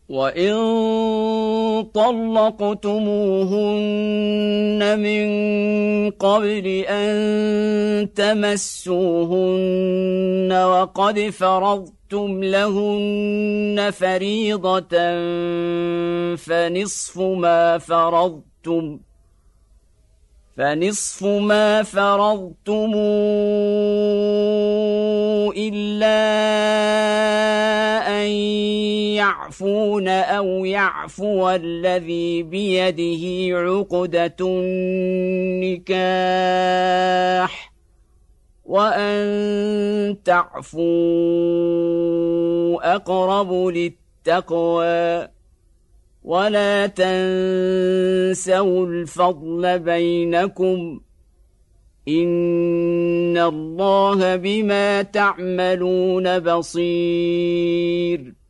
وإن طلقتموهن من قبل أن تمسوهن وقد فرضتم لهن فريضة فنصف ما فرضتم إلا أن يعفون أو يعفو الذي بيده عقدة النكاح وأن تعفوا أقرب للتقوى ولا تنسوا الفضل بينكم إن الله بما تعملون بصير